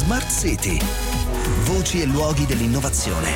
Smart City. Voci e luoghi dell'innovazione.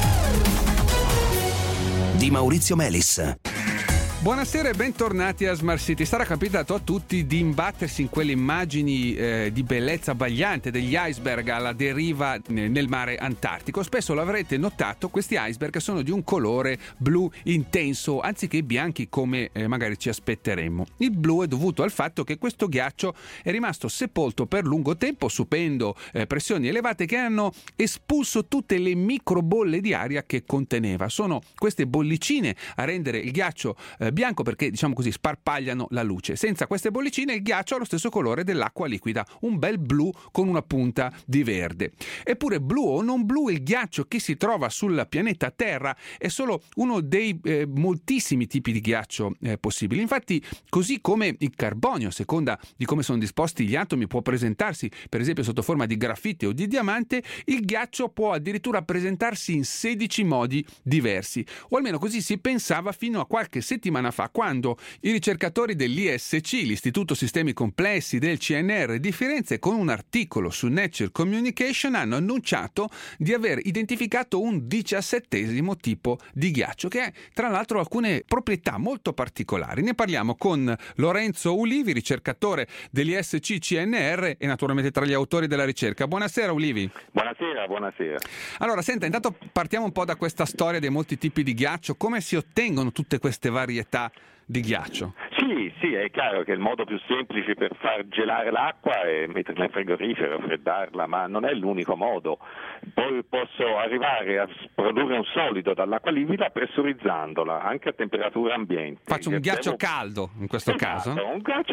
Di Maurizio Melis. Buonasera e bentornati a Smart City. Sarà capitato a tutti di imbattersi in quelle immagini di bellezza abbagliante degli iceberg alla deriva nel mare Antartico. Spesso l'avrete notato, questi iceberg sono di un colore blu intenso anziché bianchi come magari ci aspetteremmo. Il blu è dovuto al fatto che questo ghiaccio è rimasto sepolto per lungo tempo subendo pressioni elevate che hanno espulso tutte le microbolle di aria che conteneva. Sono queste bollicine a rendere il ghiaccio bianco perché, diciamo così, sparpagliano la luce. Senza queste bollicine il ghiaccio ha lo stesso colore dell'acqua liquida, un bel blu con una punta di verde. Eppure, blu o non blu, il ghiaccio che si trova sul pianeta Terra è solo uno dei moltissimi tipi di ghiaccio possibili. Infatti, così come il carbonio, a seconda di come sono disposti gli atomi, può presentarsi per esempio sotto forma di grafite o di diamante, il ghiaccio può addirittura presentarsi in 16 modi diversi, o almeno così si pensava fino a qualche settimana fa, quando i ricercatori dell'ISC, l'Istituto Sistemi Complessi del CNR di Firenze, con un articolo su Nature Communication hanno annunciato di aver identificato un 17° tipo di ghiaccio che ha tra l'altro alcune proprietà molto particolari. Ne parliamo con Lorenzo Ulivi, ricercatore dell'ISC CNR e naturalmente tra gli autori della ricerca. Buonasera Ulivi. Buonasera. Allora, senta, intanto partiamo un po' da questa storia dei molti tipi di ghiaccio. Come si ottengono tutte queste varietà di ghiaccio? Sì, è chiaro che il modo più semplice per far gelare l'acqua è metterla in frigorifero, freddarla, ma non è l'unico modo. Poi posso arrivare a produrre un solido dall'acqua liquida pressurizzandola, anche a temperatura ambiente. Faccio un ghiaccio caldo in questo caso? Un ghiaccio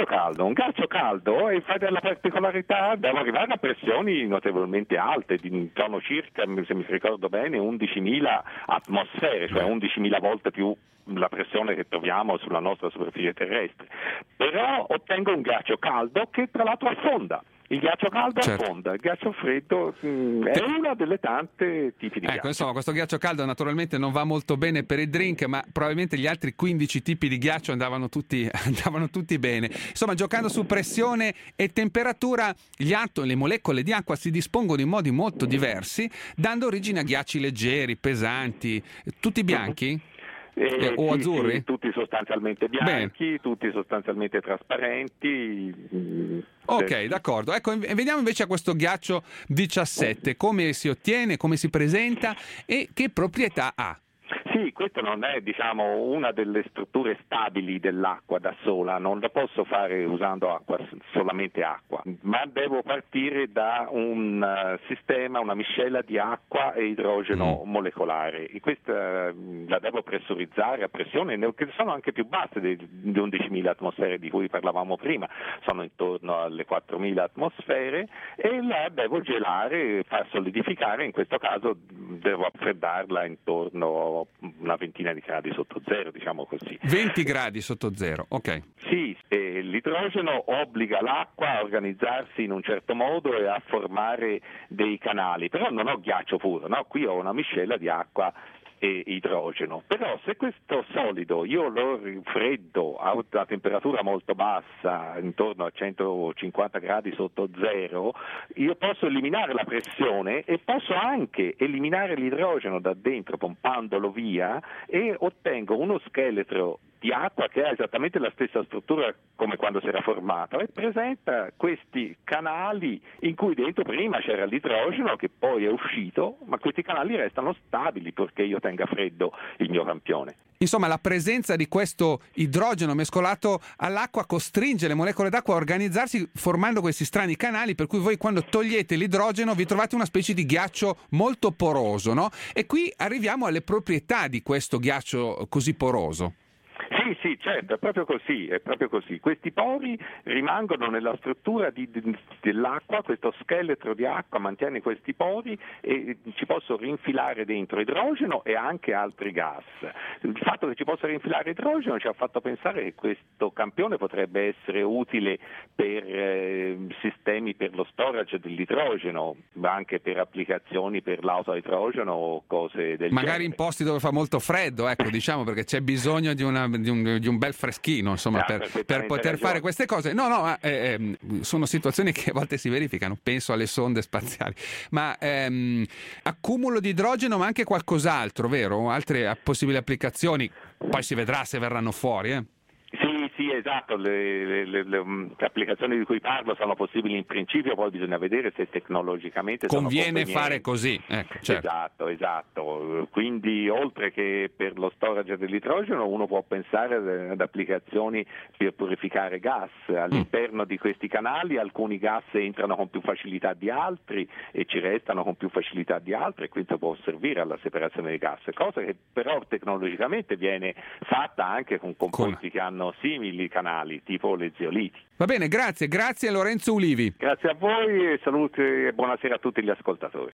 caldo, e fa della particolarità, devo arrivare a pressioni notevolmente alte, intorno circa, se mi ricordo bene, 11.000 atmosfere, cioè 11.000 volte più la pressione che troviamo sulla nostra superficie terrestre. Però ottengo un ghiaccio caldo che tra l'altro affonda. Il ghiaccio caldo affonda, il ghiaccio freddo è una delle tante tipi di ghiaccio. Insomma, questo ghiaccio caldo naturalmente non va molto bene per il drink, ma probabilmente gli altri 15 tipi di ghiaccio andavano tutti bene. Insomma, giocando su pressione e temperatura, le molecole di acqua si dispongono in modi molto diversi, dando origine a ghiacci leggeri, pesanti, tutti bianchi? O azzurri? Sì, tutti sostanzialmente bianchi, tutti sostanzialmente trasparenti. Ok, d'accordo. Ecco, vediamo invece a questo ghiaccio 17, come si ottiene, come si presenta e che proprietà ha. Sì, questa non è una delle strutture stabili dell'acqua da sola, non lo posso fare usando solamente acqua, ma devo partire da un sistema, una miscela di acqua e idrogeno molecolare. E questa la devo pressurizzare a pressione che sono anche più basse di 11.000 atmosfere di cui parlavamo prima, sono intorno alle 4.000 atmosfere, e la devo gelare, far solidificare, in questo caso devo freddarla intorno una ventina di gradi sotto zero, diciamo così. 20 gradi sotto zero, ok. Sì, l'idrogeno obbliga l'acqua a organizzarsi in un certo modo e a formare dei canali, però non ho ghiaccio puro, no? Qui ho una miscela di acqua e idrogeno. Però se questo solido io lo freddo a una temperatura molto bassa, intorno a 150 gradi sotto zero, io posso eliminare la pressione e posso anche eliminare l'idrogeno da dentro pompandolo via, e ottengo uno scheletro di acqua che ha esattamente la stessa struttura come quando si era formato e presenta questi canali in cui dentro prima c'era l'idrogeno che poi è uscito, ma questi canali restano stabili perché io tenga freddo il mio campione. Insomma, la presenza di questo idrogeno mescolato all'acqua costringe le molecole d'acqua a organizzarsi formando questi strani canali, per cui voi quando togliete l'idrogeno vi trovate una specie di ghiaccio molto poroso, no? E qui arriviamo alle proprietà di questo ghiaccio così poroso. Sì, certo, è proprio così. Questi pori rimangono nella struttura dell'acqua, questo scheletro di acqua mantiene questi pori e ci posso rinfilare dentro idrogeno e anche altri gas. Il fatto che ci possa rinfilare idrogeno ci ha fatto pensare che questo campione potrebbe essere utile per sistemi per lo storage dell'idrogeno, ma anche per applicazioni per l'auto a idrogeno o cose del genere. Magari in posti dove fa molto freddo, ecco, diciamo, perché c'è bisogno di un di un bel freschino, insomma, per poter fare queste cose. No, sono situazioni che a volte si verificano, penso alle sonde spaziali, ma accumulo di idrogeno, ma anche qualcos'altro, vero? Altre possibili applicazioni, poi si vedrà se verranno fuori, Sì, esatto, le applicazioni di cui parlo sono possibili in principio, poi bisogna vedere se tecnologicamente conviene sono fare così. Ecco, certo. Esatto, quindi oltre che per lo storage dell'idrogeno uno può pensare ad applicazioni per purificare gas. All'interno di questi canali alcuni gas entrano con più facilità di altri e ci restano con più facilità di altri, e quindi può servire alla separazione dei gas, cosa che però tecnologicamente viene fatta anche con composti che hanno simili canali, tipo le zeoliti. Va bene, grazie Lorenzo Ulivi. Grazie a voi e saluti e buonasera a tutti gli ascoltatori.